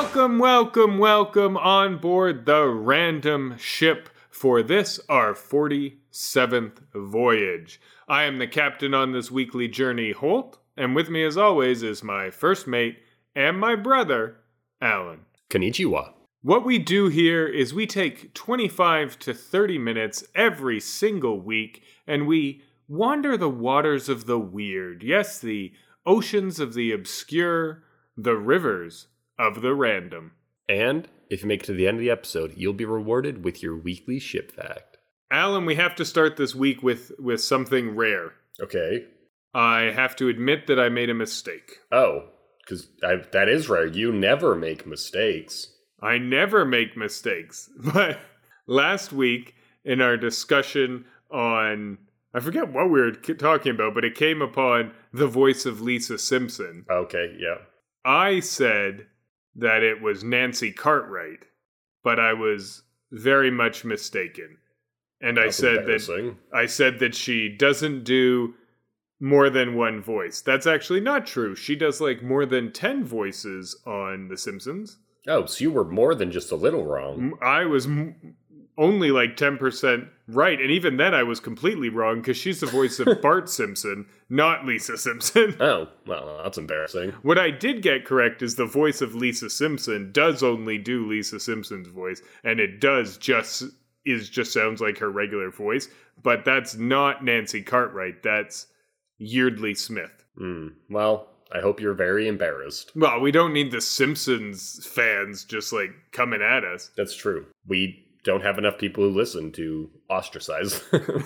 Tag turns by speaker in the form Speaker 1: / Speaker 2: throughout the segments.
Speaker 1: Welcome on board the random ship for this, our 47th voyage. I am the captain on this weekly journey, Holt, and with me as always is my first mate and my brother, Alan.
Speaker 2: Konnichiwa.
Speaker 1: What we do here is we take 25 to 30 minutes every single week and we wander the waters of the weird. Yes, the oceans of the obscure, the rivers of the random.
Speaker 2: And if you make it to the end of the episode, you'll be rewarded with your weekly ship fact.
Speaker 1: Alan, we have to start this week with something rare.
Speaker 2: Okay.
Speaker 1: I have to admit that I made a mistake.
Speaker 2: Oh, because that is rare. You never make mistakes.
Speaker 1: I never make mistakes. But last week, in our discussion on, I forget what we were talking about, but it came upon the voice of Lisa Simpson.
Speaker 2: Okay, yeah.
Speaker 1: I said that it was Nancy Cartwright, but I was very much mistaken. And I said that she doesn't do more than one voice. That's actually not true. She does like more than 10 voices on The Simpsons.
Speaker 2: Oh, so you were more than just a little wrong.
Speaker 1: I was only like 10% right, and even then I was completely wrong because she's the voice of Bart Simpson, not Lisa Simpson.
Speaker 2: Oh, well, that's embarrassing.
Speaker 1: What I did get correct is the voice of Lisa Simpson does only do Lisa Simpson's voice, and it just sounds like her regular voice, but that's not Nancy Cartwright, that's Yeardley Smith.
Speaker 2: Well, I hope you're very embarrassed.
Speaker 1: Well, we don't need the Simpsons fans just like coming at us.
Speaker 2: That's true. We don't have enough people who listen to ostracize.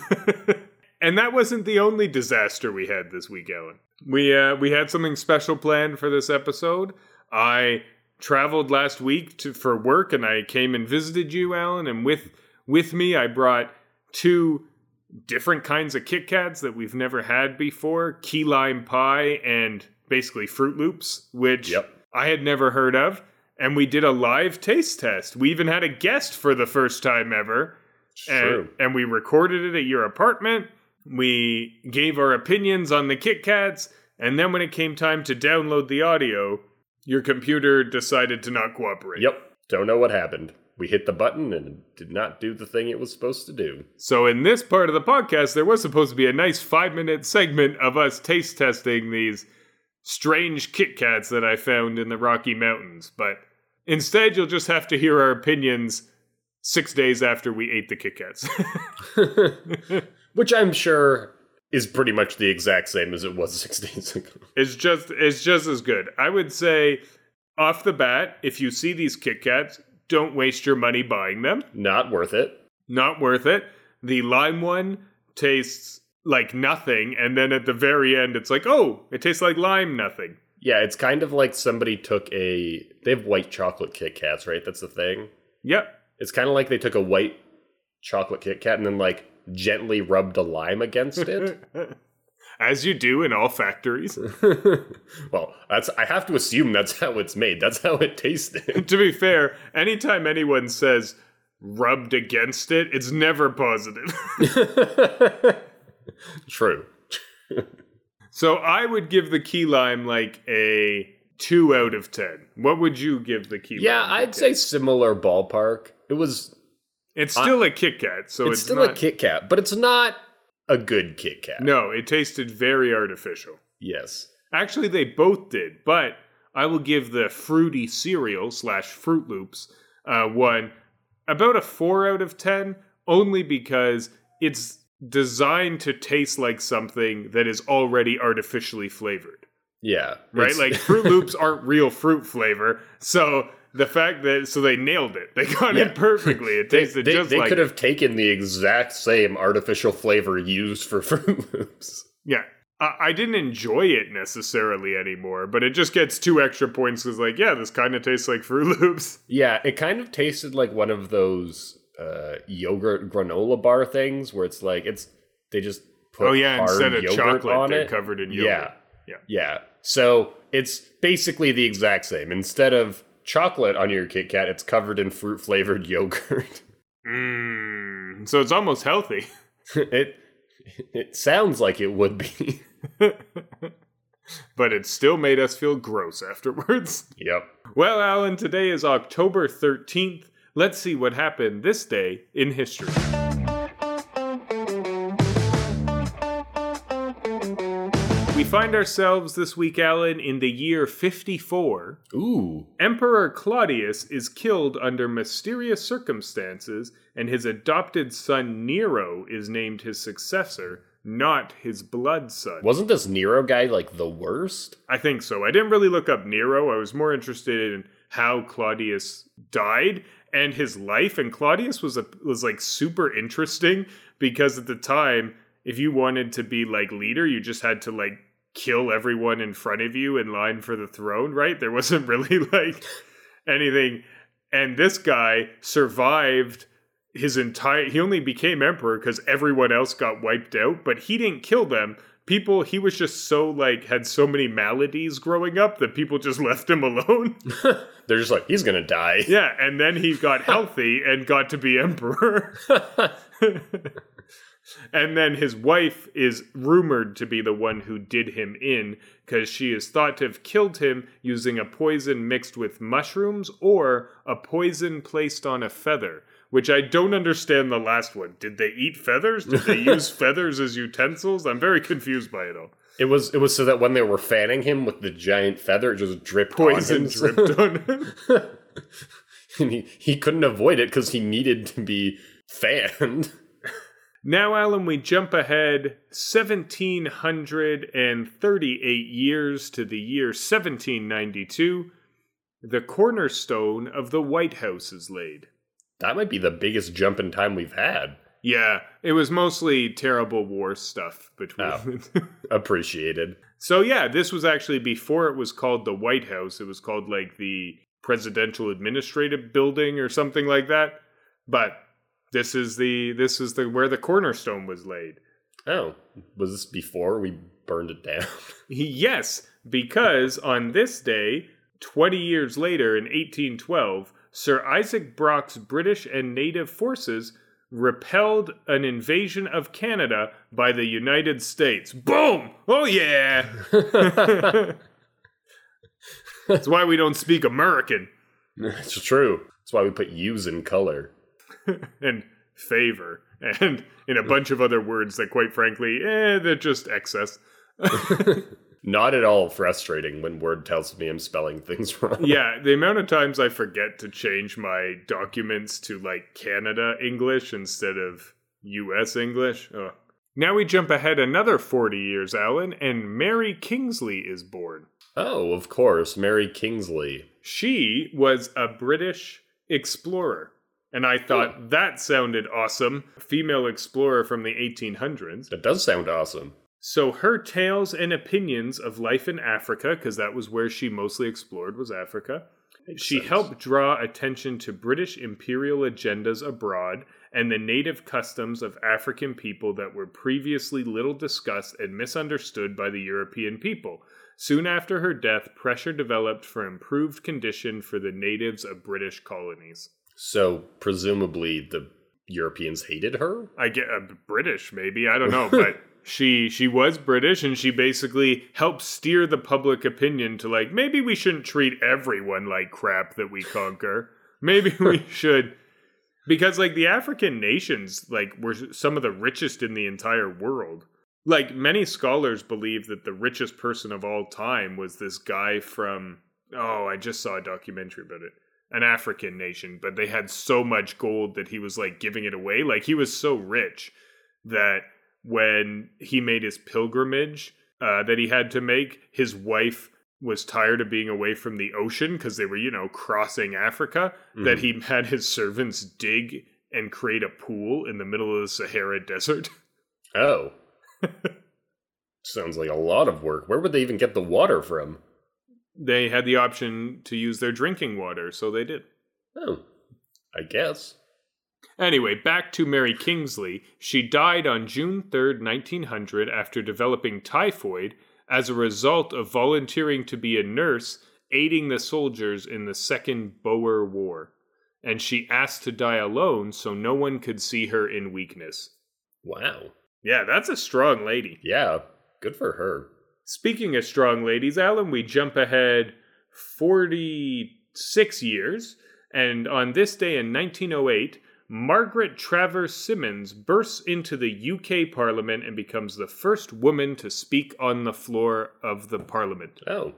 Speaker 1: And that wasn't the only disaster we had this week, Alan. We had something special planned for this episode. I traveled last week for work, and I came and visited you, Alan. And with me, I brought 2 different kinds of Kit Kats that we've never had before: key lime pie and basically Fruit Loops, which I had never heard of. And we did a live taste test. We even had a guest for the first time ever.
Speaker 2: True.
Speaker 1: And we recorded it at your apartment. We gave our opinions on the Kit Kats. And then when it came time to download the audio, your computer decided to not cooperate.
Speaker 2: Yep. Don't know what happened. We hit the button and it did not do the thing it was supposed to do.
Speaker 1: So in this part of the podcast, there was supposed to be a nice 5-minute segment of us taste testing these strange Kit Kats that I found in the Rocky Mountains. But instead, you'll just have to hear our opinions 6 days after we ate the Kit Kats.
Speaker 2: Which I'm sure is pretty much the exact same as it was 6 days ago.
Speaker 1: It's just as good. I would say, off the bat, if you see these Kit Kats, don't waste your money buying them.
Speaker 2: Not worth it.
Speaker 1: Not worth it. The lime one tastes like nothing, and then at the very end, it's like, oh, it tastes like lime nothing.
Speaker 2: Yeah, it's kind of like somebody took they have white chocolate Kit Kats, right? That's the thing.
Speaker 1: Yep.
Speaker 2: It's kind of like they took a white chocolate Kit Kat and then like gently rubbed a lime against it.
Speaker 1: As you do in all factories.
Speaker 2: Well, I have to assume that's how it's made. That's how it tasted.
Speaker 1: To be fair, anytime anyone says rubbed against it, it's never positive.
Speaker 2: True.
Speaker 1: So I would give the key lime like a 2 out of 10. What would you give the key lime?
Speaker 2: Yeah, I'd say similar ballpark.
Speaker 1: It's still a Kit Kat, so it's
Speaker 2: still
Speaker 1: not
Speaker 2: a Kit Kat, but it's not a good Kit Kat.
Speaker 1: No, it tasted very artificial.
Speaker 2: Yes.
Speaker 1: Actually, they both did, but I will give the fruity cereal / Fruit Loops one about a 4 out of 10, only because it's designed to taste like something that is already artificially flavored.
Speaker 2: Yeah.
Speaker 1: Right? Like Fruit Loops aren't real fruit flavor, so the fact that, so they nailed it. They got it perfectly. It tasted just like
Speaker 2: they could have taken the exact same artificial flavor used for Fruit Loops.
Speaker 1: Yeah. I didn't enjoy it necessarily anymore, but it just gets 2 extra points because, like, yeah, this kind of tastes like Fruit Loops.
Speaker 2: Yeah, it kind of tasted like one of those yogurt granola bar things where it's like, they just put
Speaker 1: instead of
Speaker 2: yogurt
Speaker 1: chocolate,
Speaker 2: on
Speaker 1: they're
Speaker 2: it.
Speaker 1: covered in yogurt.
Speaker 2: Yeah. So it's basically the exact same. Instead of chocolate on your Kit Kat, it's covered in fruit-flavored yogurt.
Speaker 1: So it's almost healthy.
Speaker 2: It sounds like it would be.
Speaker 1: But it still made us feel gross afterwards.
Speaker 2: Yep.
Speaker 1: Well, Alan, today is October 13th. Let's see what happened this day in history. We find ourselves this week, Alan, in the year 54.
Speaker 2: Ooh.
Speaker 1: Emperor Claudius is killed under mysterious circumstances, and his adopted son Nero is named his successor, not his blood son.
Speaker 2: Wasn't this Nero guy, like, the worst?
Speaker 1: I think so. I didn't really look up Nero. I was more interested in how Claudius died and his life. And Claudius was like super interesting because at the time, if you wanted to be like leader, you just had to like kill everyone in front of you in line for the throne, right? There wasn't really like anything. And this guy survived he only became emperor because everyone else got wiped out, but he didn't kill them. He was just so like, had so many maladies growing up that people just left him alone.
Speaker 2: They're just like, he's gonna die.
Speaker 1: Yeah, and then he got healthy and got to be emperor. And then his wife is rumored to be the one who did him in, because she is thought to have killed him using a poison mixed with mushrooms or a poison placed on a feather, which I don't understand the last one. Did they eat feathers? Did they use feathers as utensils? I'm very confused by it all.
Speaker 2: It was so that when they were fanning him with the giant feather, it just dripped
Speaker 1: Poison
Speaker 2: on him.
Speaker 1: dripped on him.
Speaker 2: And he couldn't avoid it because he needed to be fanned.
Speaker 1: Now, Alan, we jump ahead 1,738 years to the year 1792. The cornerstone of the White House is laid.
Speaker 2: That might be the biggest jump in time we've had.
Speaker 1: Yeah, it was mostly terrible war stuff between.
Speaker 2: Appreciated.
Speaker 1: So yeah, this was actually before it was called the White House. It was called like the Presidential Administrative Building or something like that. But this is where the cornerstone was laid.
Speaker 2: Oh, was this before we burned it down?
Speaker 1: Yes, because on this day, 20 years later in 1812, Sir Isaac Brock's British and native forces repelled an invasion of Canada by the United States. Boom! Oh yeah! That's why we don't speak American.
Speaker 2: It's true. That's why we put U's in color.
Speaker 1: And favor. And in a bunch of other words that, quite frankly, they're just excess.
Speaker 2: Not at all frustrating when Word tells me I'm spelling things wrong.
Speaker 1: Yeah, the amount of times I forget to change my documents to, like, Canada English instead of US English. Ugh. Now we jump ahead another 40 years, Alan, and Mary Kingsley is born.
Speaker 2: Oh, of course, Mary Kingsley.
Speaker 1: She was a British explorer. And I thought that sounded awesome. Female explorer from the 1800s.
Speaker 2: That does sound awesome.
Speaker 1: So her tales and opinions of life in Africa, because that was where she mostly explored, was Africa. She helped draw attention to British imperial agendas abroad and the native customs of African people that were previously little discussed and misunderstood by the European people. Soon after her death, pressure developed for improved condition for the natives of British colonies.
Speaker 2: So, presumably, the Europeans hated her?
Speaker 1: I get British, maybe. I don't know, but she was British, and she basically helped steer the public opinion to, like, maybe we shouldn't treat everyone like crap that we conquer. Maybe we should. Because, like, the African nations, like, were some of the richest in the entire world. Like, many scholars believe that the richest person of all time was this guy from... Oh, I just saw a documentary about it. An African nation, but they had so much gold that he was like giving it away. Like he was so rich that when he made his pilgrimage that he had to make, his wife was tired of being away from the ocean because they were, crossing Africa, that he had his servants dig and create a pool in the middle of the Sahara Desert.
Speaker 2: Oh. Sounds like a lot of work. Where would they even get the water from?
Speaker 1: They had the option to use their drinking water, so they did.
Speaker 2: Oh, I guess.
Speaker 1: Anyway, back to Mary Kingsley. She died on June 3rd, 1900, after developing typhoid as a result of volunteering to be a nurse aiding the soldiers in the Second Boer War. And she asked to die alone so no one could see her in weakness.
Speaker 2: Wow.
Speaker 1: Yeah, that's a strong lady.
Speaker 2: Yeah, good for her.
Speaker 1: Speaking of strong ladies, Alan, we jump ahead 42 66 years. And on this day in 1908, Margaret Travers Simmons bursts into the UK Parliament and becomes the first woman to speak on the floor of the Parliament.
Speaker 2: Oh,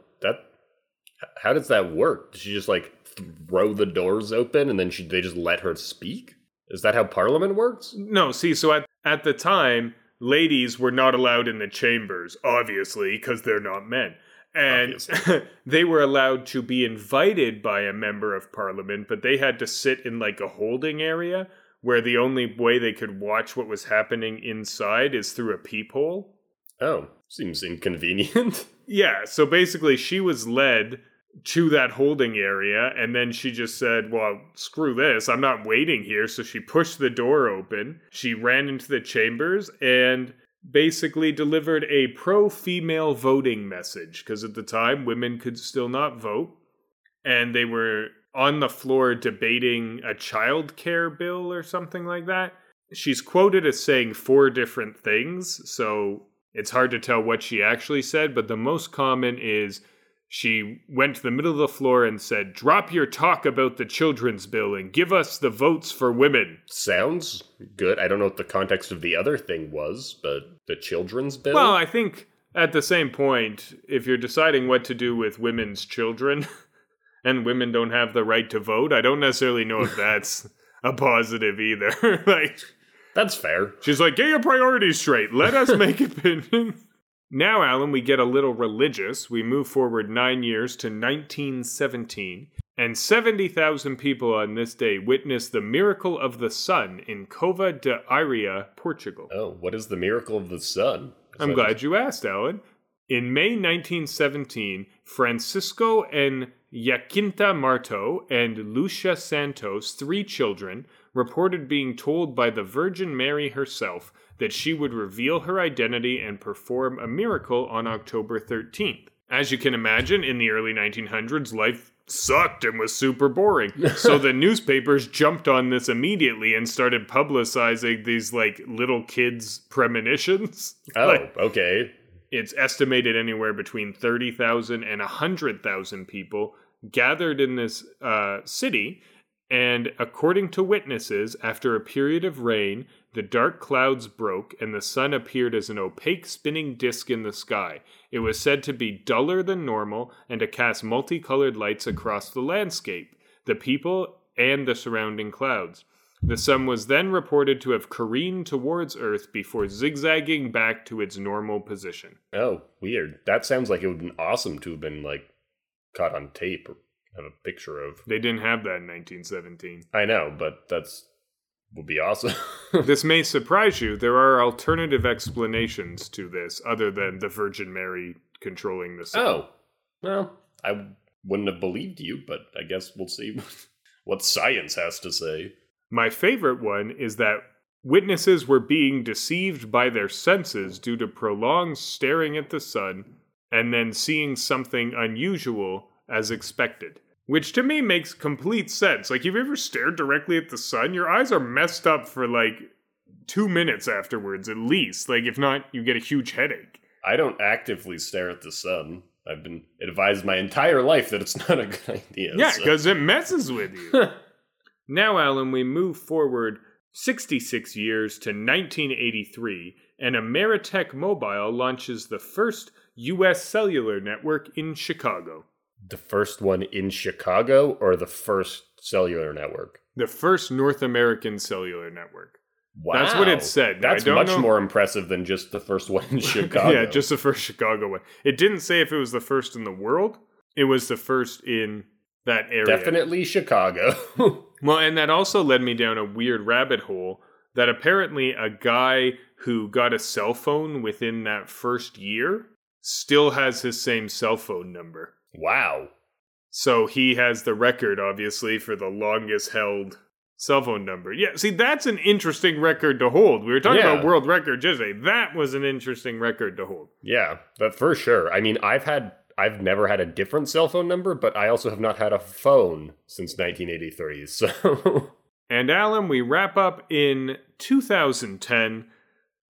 Speaker 2: how does that work? Does she just like throw the doors open and then they just let her speak? Is that how Parliament works?
Speaker 1: No, see, so at the time, ladies were not allowed in the chambers, obviously, because they're not men. And they were allowed to be invited by a member of Parliament, but they had to sit in like a holding area where the only way they could watch what was happening inside is through a peephole.
Speaker 2: Oh, seems inconvenient.
Speaker 1: Yeah, so basically she was led to that holding area, and then she just said, well, screw this, I'm not waiting here. So she pushed the door open, she ran into the chambers, and basically delivered a pro-female voting message, because at the time, women could still not vote, and they were on the floor debating a child care bill or something like that. She's quoted as saying 4 different things, so it's hard to tell what she actually said, but the most common is she went to the middle of the floor and said, drop your talk about the children's bill and give us the votes for women.
Speaker 2: Sounds good. I don't know what the context of the other thing was, but the children's bill?
Speaker 1: Well, I think at the same point, if you're deciding what to do with women's children and women don't have the right to vote, I don't necessarily know if that's a positive either. Like,
Speaker 2: that's fair.
Speaker 1: She's like, get your priorities straight. Let us make opinion. Now, Alan, we get a little religious. We move forward 9 years to 1917, and 70,000 people on this day witness the miracle of the sun in Cova de Iria, Portugal.
Speaker 2: Oh, what is the miracle of the sun?
Speaker 1: I'm glad you asked, Alan. In May 1917, Francisco and Jacinta Marto and Lucia Santos, 3 children, reported being told by the Virgin Mary herself that she would reveal her identity and perform a miracle on October 13th. As you can imagine, in the early 1900s, life sucked and was super boring. So the newspapers jumped on this immediately and started publicizing these, like, little kids' premonitions.
Speaker 2: Oh,
Speaker 1: like,
Speaker 2: okay.
Speaker 1: It's estimated anywhere between 30,000 and 100,000 people gathered in this city. And according to witnesses, after a period of rain, the dark clouds broke and the sun appeared as an opaque spinning disk in the sky. It was said to be duller than normal and to cast multicolored lights across the landscape, the people, and the surrounding clouds. The sun was then reported to have careened towards Earth before zigzagging back to its normal position.
Speaker 2: Oh, weird. That sounds like it would have been awesome to have been, like, caught on tape or have a picture of.
Speaker 1: They didn't have that in 1917.
Speaker 2: I know, but would be awesome.
Speaker 1: This may surprise you. There are alternative explanations to this other than the Virgin Mary controlling the sun.
Speaker 2: Oh, well, I wouldn't have believed you, but I guess we'll see what science has to say.
Speaker 1: My favorite one is that witnesses were being deceived by their senses due to prolonged staring at the sun and then seeing something unusual as expected. Which to me makes complete sense. Like, if you ever stared directly at the sun, your eyes are messed up for like 2 minutes afterwards at least. Like, if not, you get a huge headache.
Speaker 2: I don't actively stare at the sun. I've been advised my entire life that it's not a good idea.
Speaker 1: Yeah, because it messes with you. Now, Alan, we move forward 66 years to 1983, and Ameritech Mobile launches the first U.S. cellular network in Chicago.
Speaker 2: The first one in Chicago or the first cellular network?
Speaker 1: The first North American cellular network.
Speaker 2: Wow.
Speaker 1: That's what it said.
Speaker 2: That's much more impressive than just the first one in Chicago.
Speaker 1: Yeah, just the first Chicago one. It didn't say if it was the first in the world. It was the first in that area.
Speaker 2: Definitely Chicago.
Speaker 1: Well, and that also led me down a weird rabbit hole that apparently a guy who got a cell phone within that first year still has his same cell phone number.
Speaker 2: Wow.
Speaker 1: So he has the record, obviously, for the longest held cell phone number. Yeah, see, that's an interesting record to hold. We were talking about world record yesterday. That was an interesting record to hold.
Speaker 2: Yeah, but for sure. I mean, I've never had a different cell phone number, but I also have not had a phone since 1983, so...
Speaker 1: And Alan, we wrap up in 2010.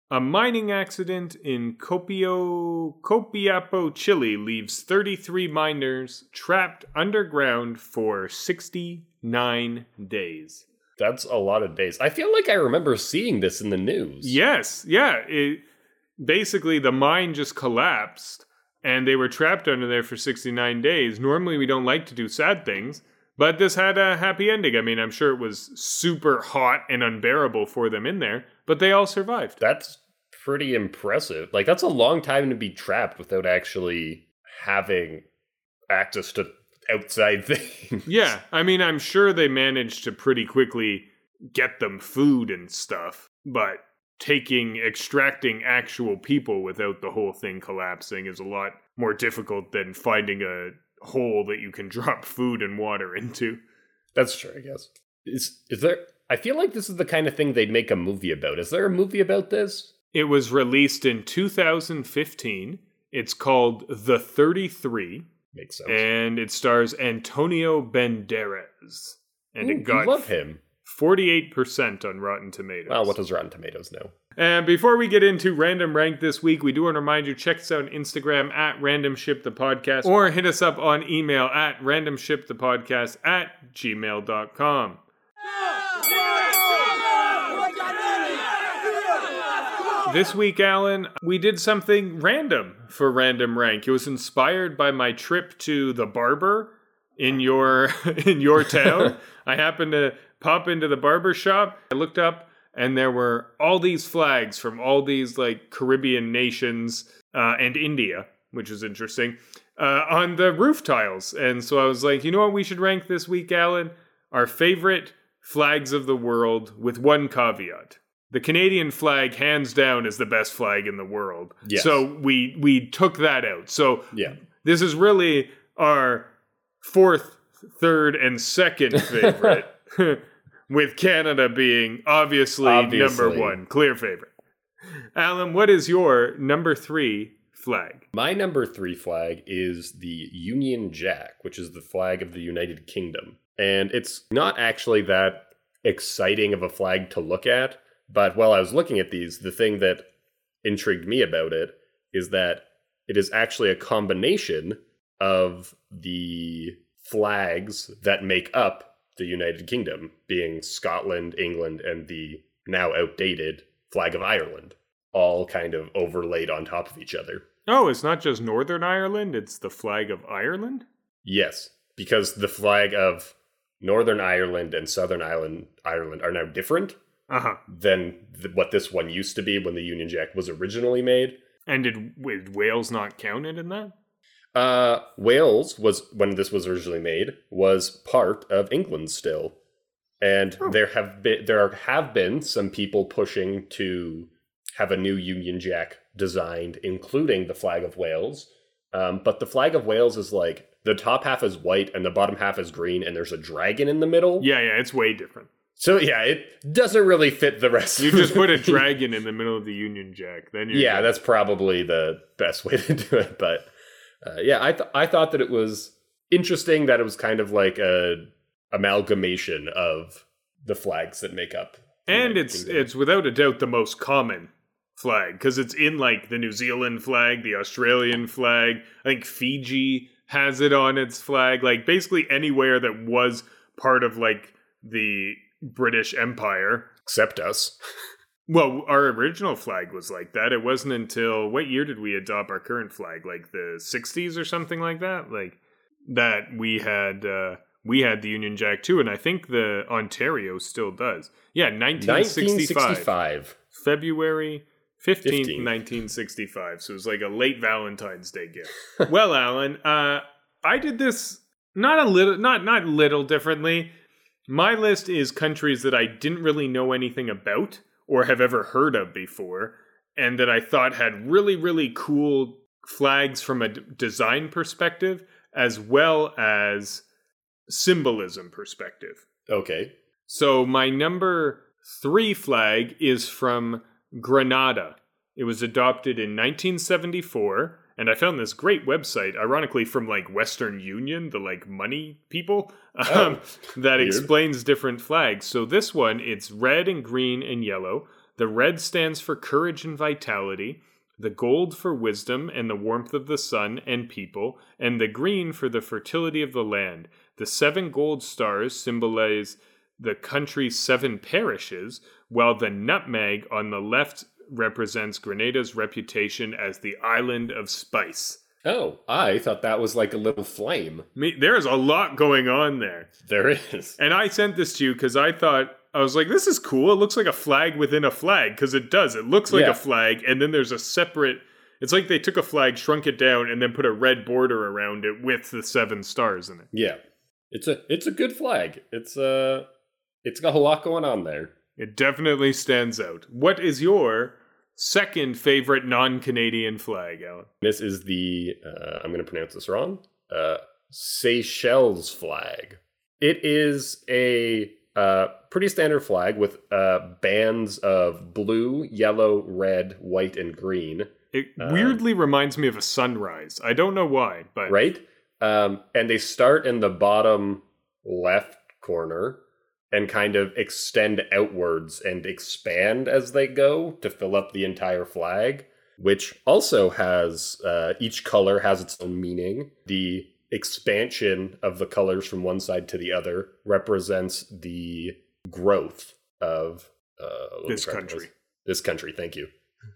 Speaker 1: A mining accident in Copiapo, Chile leaves 33 miners trapped underground for 69 days.
Speaker 2: That's a lot of days. I feel like I remember seeing this in the news.
Speaker 1: Yes, yeah. Basically, the mine just collapsed, and they were trapped under there for 69 days. Normally, we don't like to do sad things, but this had a happy ending. I mean, I'm sure it was super hot and unbearable for them in there, but they all survived.
Speaker 2: That's pretty impressive. Like, that's a long time to be trapped without actually having access to outside things.
Speaker 1: Yeah, I mean, I'm sure they managed to pretty quickly get them food and stuff, but extracting actual people without the whole thing collapsing is a lot more difficult than finding a hole that you can drop food and water into.
Speaker 2: That's true, I guess. Is there... I feel like this is the kind of thing they'd make a movie about. Is there a movie about this?
Speaker 1: It was released in 2015. It's called The 33.
Speaker 2: Makes sense.
Speaker 1: And it stars Antonio Banderas. And it got
Speaker 2: love him.
Speaker 1: 48% on Rotten Tomatoes.
Speaker 2: Well, what does Rotten Tomatoes know?
Speaker 1: And before we get into Random Rank this week, we do want to remind you, check us out on Instagram at RandomShipThePodcast, or hit us up on email at randomshipthepodcast@gmail.com. This week, Alan, we did something random for Random Rank. It was inspired by my trip to the barber in your town. I happened to pop into the barber shop. I looked up, and there were all these flags from all these like Caribbean nations and India, which is interesting, on the roof tiles. And so I was like, you know what we should rank this week, Alan? Our favorite flags of the world, with one caveat. The Canadian flag, hands down, is the best flag in the world.
Speaker 2: Yes.
Speaker 1: So we took that out. So
Speaker 2: yeah,
Speaker 1: this is really our fourth, third, and second favorite, with Canada being obviously number one, clear favorite. Alan, what is your number 3 flag?
Speaker 2: My number 3 flag is the Union Jack, which is the flag of the United Kingdom. And it's not actually that exciting of a flag to look at. But while I was looking at these, the thing that intrigued me about it is that it is actually a combination of the flags that make up the United Kingdom, being Scotland, England, and the now outdated flag of Ireland, all kind of overlaid on top of each other.
Speaker 1: Oh, it's not just Northern Ireland, it's the flag of Ireland?
Speaker 2: Yes, because the flag of Northern Ireland and Southern Ireland are now different. Than what this one used to be when the Union Jack was originally made. And
Speaker 1: did Wales not counted in that?
Speaker 2: Wales was, when this was originally made, was part of England still. And there have been some people pushing to have a new Union Jack designed, including the flag of Wales. But the flag of Wales is like, the top half is white and the bottom half is green, and there's a dragon in the middle.
Speaker 1: Yeah, it's way different.
Speaker 2: So yeah, it doesn't really fit the rest.
Speaker 1: You just put a dragon in the middle of the Union Jack. Then good.
Speaker 2: That's probably the best way to do it. But I thought that it was interesting that it was kind of like a amalgamation of the flags that make up.
Speaker 1: And it's without a doubt the most common flag, because it's in like the New Zealand flag, the Australian flag. I think Fiji has it on its flag. Like basically anywhere that was part of like the British Empire.
Speaker 2: Except us.
Speaker 1: Well, our original flag was like that. It wasn't until, what year did we adopt our current flag? Like the 60s or something like that? Like that we had the Union Jack too, and I think the Ontario still does. Yeah, 1965. February 15th, 1965. So it was like a late Valentine's Day gift. Well, Alan, I did this not little differently. My list is countries that I didn't really know anything about or have ever heard of before, and that I thought had really, really cool flags from a design perspective, as well as symbolism perspective.
Speaker 2: Okay.
Speaker 1: So my number 3 flag is from Grenada. It was adopted in 1974. And I found this great website, ironically from like Western Union, the like money people, that explains different flags. So this one, it's red and green and yellow. The red stands for courage and vitality, the gold for wisdom and the warmth of the sun and people, and the green for the fertility of the land. The 7 gold stars symbolize the country's 7 parishes, while the nutmeg on the left represents Grenada's reputation as the island of spice.
Speaker 2: Oh, I thought that was like a little flame.
Speaker 1: There's a lot going on there.
Speaker 2: There is.
Speaker 1: And I sent this to you because I was like, this is cool. It looks like a flag within a flag, because it does. It looks like a flag, and then there's a separate... It's like they took a flag, shrunk it down, and then put a red border around it with the 7 stars in it.
Speaker 2: Yeah. It's a good flag. It's got a lot going on there.
Speaker 1: It definitely stands out. What is your second favorite non-Canadian flag, Alan?
Speaker 2: This is the, I'm going to pronounce this wrong, Seychelles flag. It is a pretty standard flag with bands of blue, yellow, red, white, and green.
Speaker 1: It weirdly reminds me of a sunrise. I don't know why, but...
Speaker 2: Right? And they start in the bottom left corner and kind of extend outwards and expand as they go to fill up the entire flag, which also has, each color has its own meaning. The expansion of the colors from one side to the other represents the growth of
Speaker 1: this country.
Speaker 2: This country, thank you.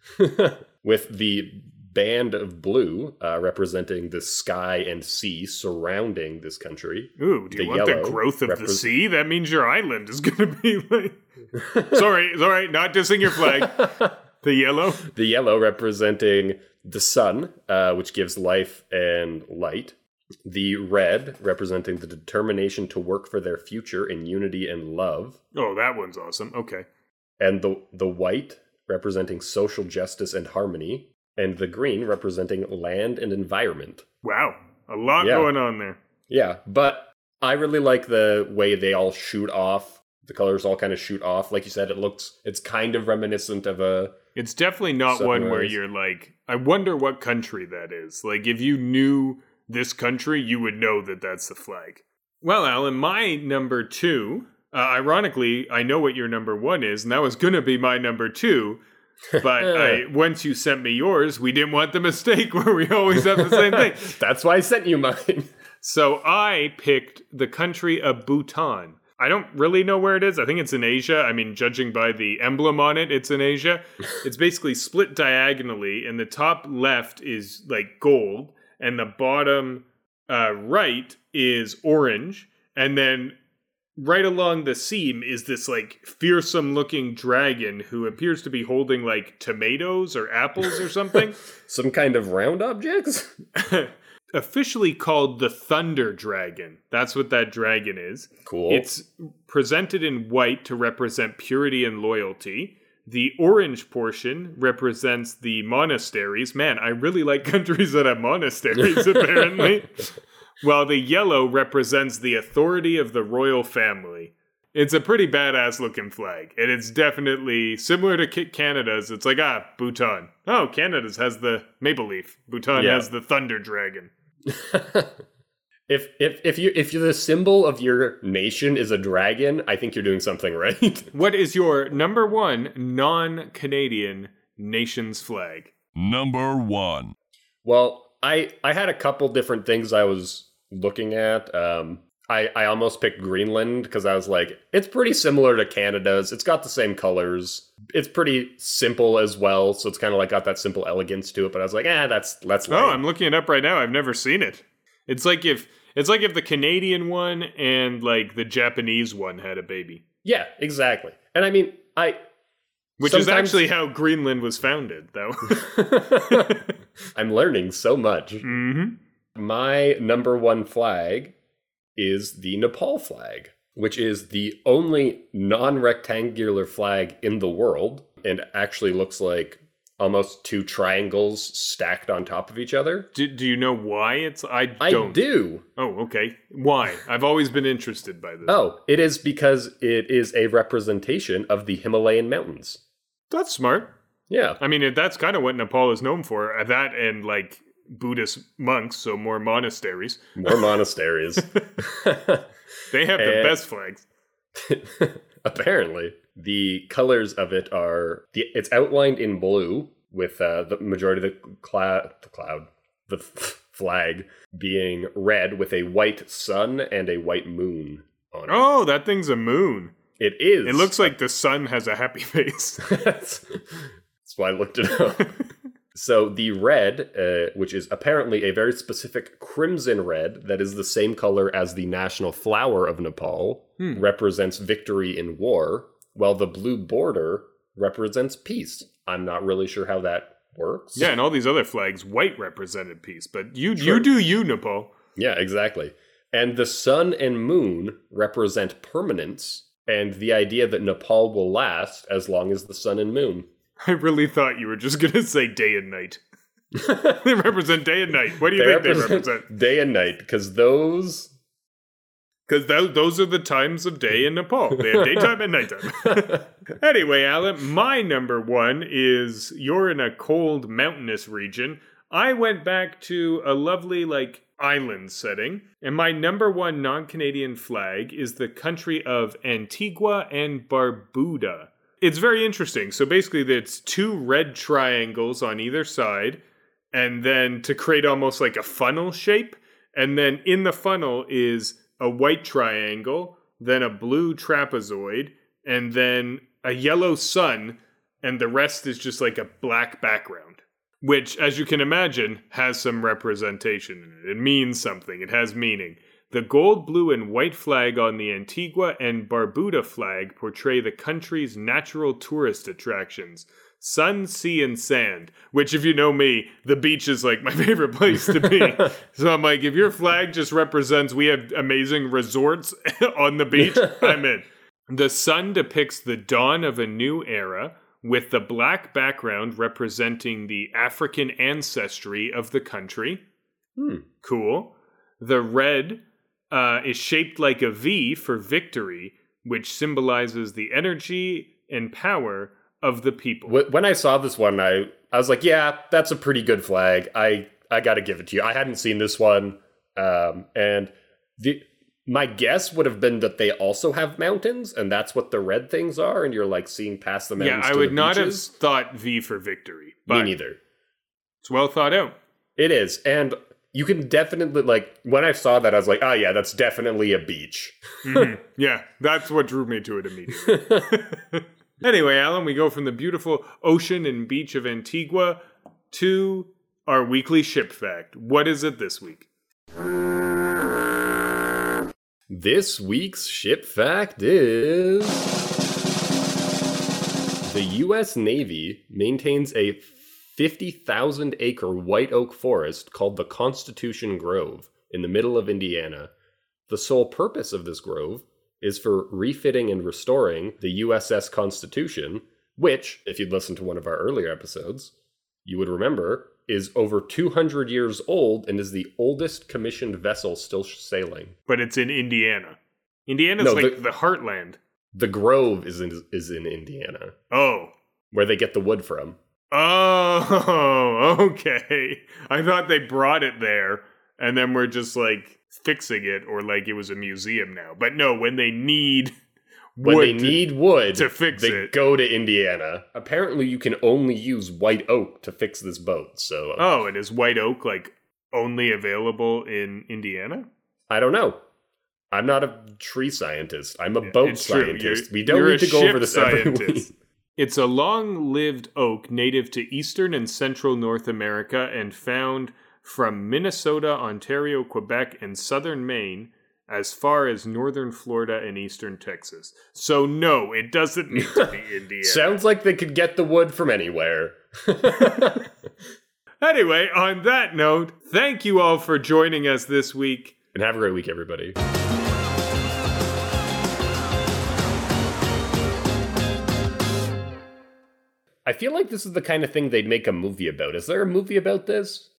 Speaker 2: With the band of blue representing the sky and sea surrounding this country.
Speaker 1: Ooh, do you want the growth of the sea? That means your island is going to be like... Sorry, not dissing your flag. The yellow?
Speaker 2: The yellow representing the sun, which gives life and light. The red representing the determination to work for their future in unity and love.
Speaker 1: Oh, that one's awesome. Okay.
Speaker 2: And the white representing social justice and harmony. And the green representing land and environment.
Speaker 1: Wow. A lot going on there.
Speaker 2: Yeah, but I really like the way they all shoot off. The colors all kind of shoot off. Like you said, it's kind of reminiscent of a...
Speaker 1: It's definitely not
Speaker 2: sunrise.
Speaker 1: One where you're like, I wonder what country that is. Like, if you knew this country, you would know that that's the flag. Well, Alan, my number 2, ironically, I know what your number 1 is, and that was going to be my number 2. But once you sent me yours, we didn't want the mistake where we always have the same thing.
Speaker 2: That's why I sent you mine.
Speaker 1: So I picked the country of Bhutan. I don't really know where it is. I think it's in Asia. I mean, judging by the emblem on it, it's in Asia. It's basically split diagonally, and the top left is like gold, and the bottom right is orange, and then right along the seam is this like fearsome looking dragon who appears to be holding like tomatoes or apples or something.
Speaker 2: Some kind of round objects?
Speaker 1: Officially called the Thunder Dragon. That's what that dragon is.
Speaker 2: Cool.
Speaker 1: It's presented in white to represent purity and loyalty. The orange portion represents the monasteries. Man, I really like countries that have monasteries, apparently. While the yellow represents the authority of the royal family. It's a pretty badass looking flag, and it's definitely similar to Canada's. It's like, Bhutan. Oh, Canada's has the maple leaf. Bhutan has the thunder dragon.
Speaker 2: If you're the symbol of your nation is a dragon, I think you're doing something right.
Speaker 1: What is your number 1 non-Canadian nation's flag?
Speaker 3: Number 1.
Speaker 2: Well, I had a couple different things I was looking at. I almost picked Greenland because I was like, it's pretty similar to Canada's. It's got the same colors. It's pretty simple as well, so it's kind of like got that simple elegance to it. But I was like, that's lame.
Speaker 1: Oh, I'm looking it up right now. I've never seen it. It's like if the Canadian one and like the Japanese one had a baby.
Speaker 2: Yeah, exactly. And I mean,
Speaker 1: which is actually how Greenland was founded, though.
Speaker 2: I'm learning so much.
Speaker 1: Mm-hmm.
Speaker 2: My number 1 flag is the Nepal flag, which is the only non-rectangular flag in the world and actually looks like almost 2 triangles stacked on top of each other.
Speaker 1: Do you know why it's... I
Speaker 2: don't. I do.
Speaker 1: Oh, okay. Why? I've always been interested by this.
Speaker 2: Oh, it is because it is a representation of the Himalayan mountains.
Speaker 1: That's smart.
Speaker 2: Yeah.
Speaker 1: I mean, that's kind of what Nepal is known for. That and, like, Buddhist monks, so more monasteries.
Speaker 2: More monasteries.
Speaker 1: They have the best flags.
Speaker 2: Apparently. The colors of it are it's outlined in blue with the majority of the flag being red with a white sun and a white moon on it.
Speaker 1: Oh, that thing's a moon.
Speaker 2: It is.
Speaker 1: It looks like the sun has a happy face.
Speaker 2: That's why I looked it up. So the red, which is apparently a very specific crimson red that is the same color as the national flower of Nepal, represents victory in war, while the blue border represents peace. I'm not really sure how that works.
Speaker 1: Yeah, and all these other flags, white represented peace, but you do you, Nepal.
Speaker 2: Yeah, exactly. And the sun and moon represent permanence and the idea that Nepal will last as long as the sun and moon.
Speaker 1: I really thought you were just going to say day and night. They represent day and night. What do you think they represent?
Speaker 2: Day and night, because those...
Speaker 1: Because those are the times of day in Nepal. They have daytime and nighttime. Anyway, Alan, my number one is you're in a cold mountainous region. I went back to a lovely, island setting, and my number one non-Canadian flag is the country of Antigua and Barbuda. It's very interesting. So basically, it's two red triangles on either side, and then to create almost like a funnel shape, and then in the funnel is a white triangle, then a blue trapezoid, and then a yellow sun, and the rest is just like a black background. Which, as you can imagine, has some representation in it. It means something. It has meaning. The gold, blue, and white flag on the Antigua and Barbuda flag portray the country's natural tourist attractions. Sun, sea, and sand. Which, if you know me, the beach is like my favorite place to be. So I'm like, if your flag just represents we have amazing resorts on the beach, I'm in. The sun depicts the dawn of a new era, with the black background representing the African ancestry of the country. Cool. The red is shaped like a V for victory, which symbolizes the energy and power of the people.
Speaker 2: When I saw this one, I was like, yeah, that's a pretty good flag. I got to give it to you. I hadn't seen this one. And my guess would have been that they also have mountains, and that's what the red things are, and you're like seeing past the mountains.
Speaker 1: Yeah, I would not have thought V for victory. But
Speaker 2: me neither.
Speaker 1: It's well thought out.
Speaker 2: It is, and you can definitely, when I saw that, I was like, oh yeah, that's definitely a beach.
Speaker 1: Mm-hmm. Yeah, that's what drew me to it immediately. Anyway, Alan, we go from the beautiful ocean and beach of Antigua to our weekly ship fact. What is it this week?
Speaker 2: This week's ship fact is... The U.S. Navy maintains a 50,000-acre white oak forest called the Constitution Grove in the middle of Indiana. The sole purpose of this grove is for refitting and restoring the USS Constitution, which, if you'd listened to one of our earlier episodes, you would remember is over 200 years old and is the oldest commissioned vessel still sailing.
Speaker 1: But it's in Indiana. Indiana's the heartland.
Speaker 2: The Grove is in Indiana.
Speaker 1: Oh.
Speaker 2: Where they get the wood from.
Speaker 1: Oh, okay. I thought they brought it there, and then we're just, fixing it, or it was a museum now. But no, when they need wood
Speaker 2: to
Speaker 1: fix
Speaker 2: they
Speaker 1: it,
Speaker 2: go to Indiana. Apparently, you can only use white oak to fix this boat. So,
Speaker 1: oh, and is white oak only available in Indiana?
Speaker 2: I don't know. I'm not a tree scientist. I'm a boat scientist. We don't
Speaker 1: you're
Speaker 2: need to go over this every week.
Speaker 1: It's a long-lived oak native to eastern and central North America and found from Minnesota, Ontario, Quebec, and southern Maine, as far as northern Florida and eastern Texas. So no, it doesn't need to be Indiana.
Speaker 2: Sounds like they could get the wood from anywhere.
Speaker 1: Anyway, on that note, thank you all for joining us this week.
Speaker 2: And have a great week, everybody. I feel like this is the kind of thing they'd make a movie about. Is there a movie about this?